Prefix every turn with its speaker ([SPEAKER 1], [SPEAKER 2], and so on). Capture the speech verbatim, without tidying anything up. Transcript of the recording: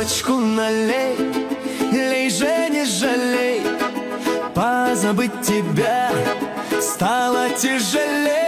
[SPEAKER 1] рюмочку налей, лей же не жалей. Позабыть тебя стало тяжелей.